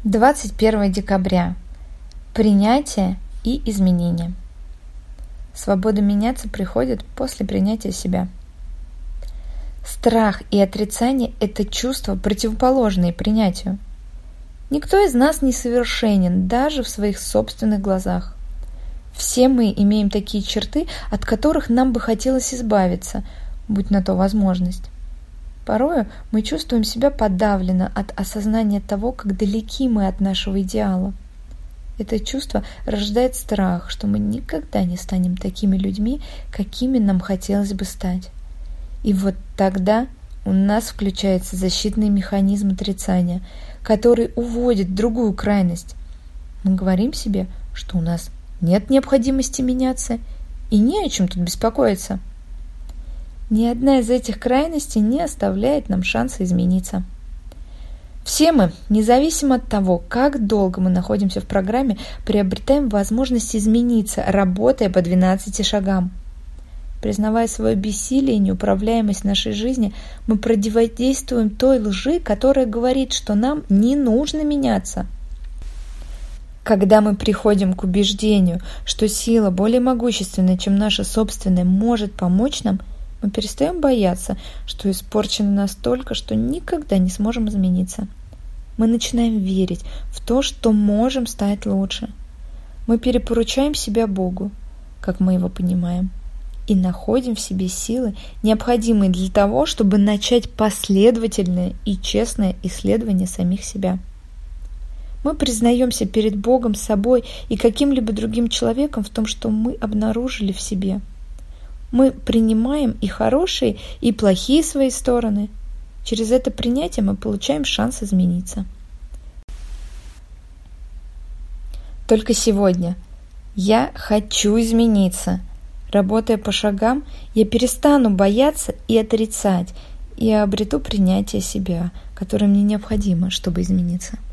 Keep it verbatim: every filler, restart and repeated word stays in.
двадцать первого декабря. Принятие и изменение. Свобода меняться приходит после принятия себя. Страх и отрицание – это чувства, противоположные принятию. Никто из нас не совершенен, даже в своих собственных глазах. Все мы имеем такие черты, от которых нам бы хотелось избавиться, будь на то возможность. Порою мы чувствуем себя подавленно от осознания того, как далеки мы от нашего идеала. Это чувство рождает страх, что мы никогда не станем такими людьми, какими нам хотелось бы стать. И вот тогда у нас включается защитный механизм отрицания, который уводит в другую крайность. Мы говорим себе, что у нас нет необходимости меняться и не о чем тут беспокоиться. Ни одна из этих крайностей не оставляет нам шанса измениться. Все мы, независимо от того, как долго мы находимся в программе, приобретаем возможность измениться, работая по двенадцати шагам. Признавая свое бессилие и неуправляемость нашей жизни, мы противодействуем той лжи, которая говорит, что нам не нужно меняться. Когда мы приходим к убеждению, что сила более могущественная, чем наша собственная, может помочь нам, мы перестаем бояться, что испорчены настолько, что никогда не сможем измениться. Мы начинаем верить в то, что можем стать лучше. Мы перепоручаем себя Богу, как мы его понимаем, и находим в себе силы, необходимые для того, чтобы начать последовательное и честное исследование самих себя. Мы признаемся перед Богом, собой и каким-либо другим человеком в том, что мы обнаружили в себе. Мы принимаем и хорошие, и плохие свои стороны. Через это принятие мы получаем шанс измениться. Только сегодня я хочу измениться. Работая по шагам, я перестану бояться и отрицать, и обрету принятие себя, которое мне необходимо, чтобы измениться.